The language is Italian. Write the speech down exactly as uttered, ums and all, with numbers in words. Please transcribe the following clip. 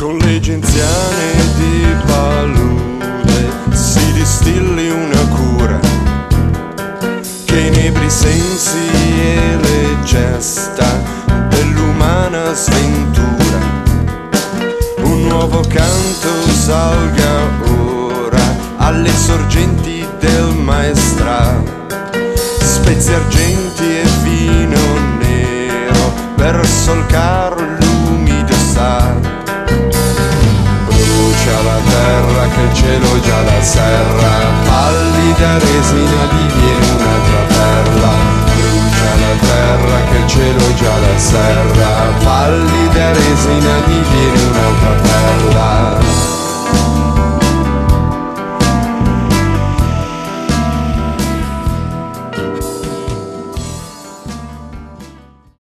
Con le genziane di palude si distilli una cura che inebri i sensi e le gesta dell'umana sventura. Un nuovo canto salga ora alle sorgenti del maestra, spezie argenti e vino nero per solcar l'umido sale. Brucia la terra che il cielo già la serra, pallida resina diviene un'altra perla. Brucia la terra che il cielo già la serra, pallida resina diviene un'altra perla.